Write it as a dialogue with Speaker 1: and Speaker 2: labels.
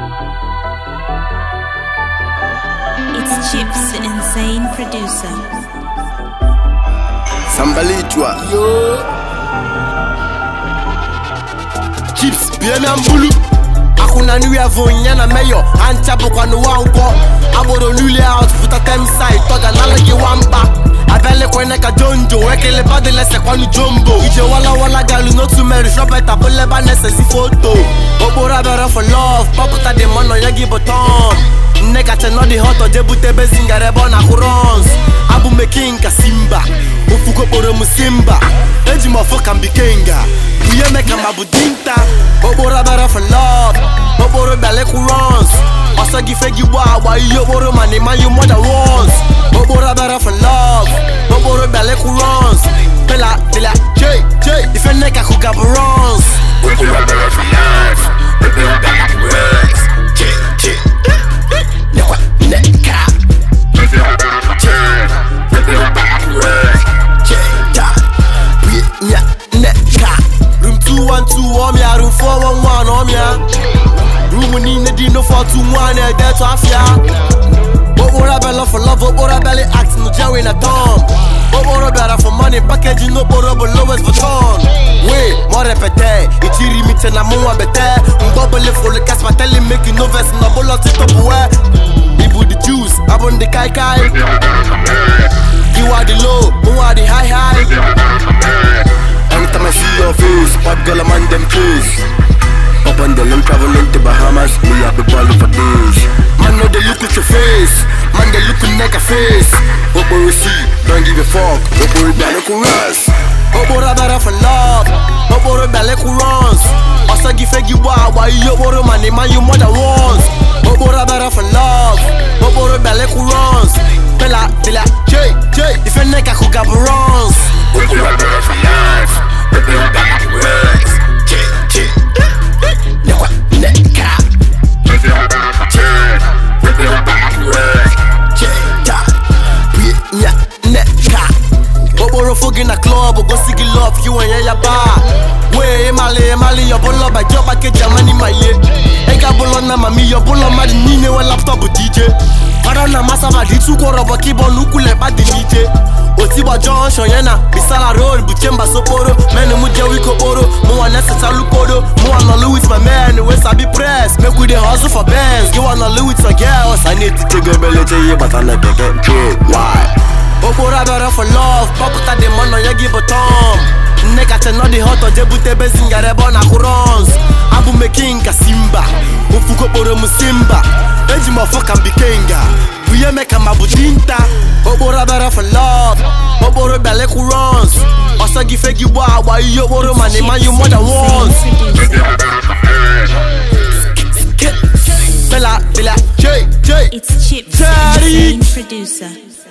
Speaker 1: It's Chips, the insane producer.
Speaker 2: Sambalichwa yo Chips bien ambulu Akuna nuwe avonya na meyo Anchapo kwa nuwa unko Aboro nule out puta temsai Toga nalagi wamba Abele kwene ka jonjo Wekele bade lese kwa nu jumbo Ije wala galu no to marry Shopeta pole ba nese si photo Obora bere for love Paputa de mono yagi boton Neka cheno di hoto Jebute bezinga rebo na kurons Abu meking ka simba Ufuko poro musimba Eji mofo kan bikenga Uye meka mabudinta Obora bere for love Oboro bele kurons Oso gifegi wa iyo boro mani man you more than once Obora bere for love Oboro bele kurons Bela J Ife neka kugaburons
Speaker 3: Obora bere for love Oboro bele kurons J
Speaker 2: Nekwa neka
Speaker 3: Obora bere for love Oboro bele kurons
Speaker 2: Nya neka Room 212 omya Room 411 omya Room nine dino 421 Ede to afya Obora bele for love Obora bele act no jawi na tom Obora bele for money Packaging no boro lowest for ton Oui, mo repete Ichiri mite na mwa bete Mbobole for le cash mateli make no vest Na bolo tito buwe Ibu the juice Abon the kai You are the low, who are the high Anytime I see your face, bad girl I'm on them case Up on the limb traveling to Bahamas Me have the ballin' for days Man know they look at your face Man they look at your face Oboro see, don't give a fuck Oboro bele kuras Oboro bere for love Oboro bele kurans Oso gifegi wa iyo boro mani man you more than once Oboro bere for love Oboro bele kurans Bela J Ife neka kugaburons
Speaker 3: Obora bere for love Oboro bele kurons J
Speaker 2: Nekwa neka
Speaker 3: Obora bere for love Oboro bele kurons
Speaker 2: Nya neka Oboro fogi na club Go sigi love you and ya bar Wey emali Yo bolo ba joba ke jamani maye Ega bolo na mami Yo bolo ma di nine we laptop DJ Fara na masa ba di tuko robo kibo nukule ba di DJ Otiba Junction yena Bisala road buchemba soporo Mene muje wiko boro Mwa nese talukoro Mwa na Louis my man We sabi press Make we dey hustle for bands You wanna Louis for girls I need to take a belly to you But I never get through Why? Obora bere for love Paputa de mono yagi botom Neka cheno di hoto Jebute bezinga rebo na kurons Abu meking ka simba Ufuko poro musimba Eji mofo kan bikenga Uye meka mabudinta Obora bere for love Oboro bele kurons Oso gifegi wa iyo boro mani man you more than once Bela J
Speaker 1: It's Chips, the insane producer.